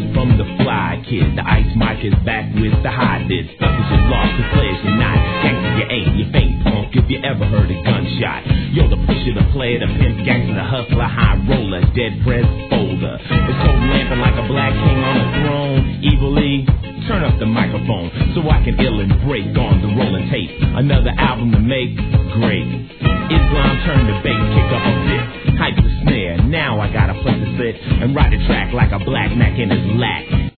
from the fly kid. The ice mic is back with the high bit. Suckers you lost, the players you're not. Gangster you ain't, you faint punk if you ever heard a gunshot. Yo, the pusher, the player, the pimp, gangster, the hustler, high roller, dead press folder. It's so lamping like a black king on a throne. Evilly, turn up the microphone so I can ill and break on the rolling tape. Another album to make, great. Islam turned the bass, kick up a bit. Hype the snare, now I got a place to sit and ride the track like a black Mac in his lack.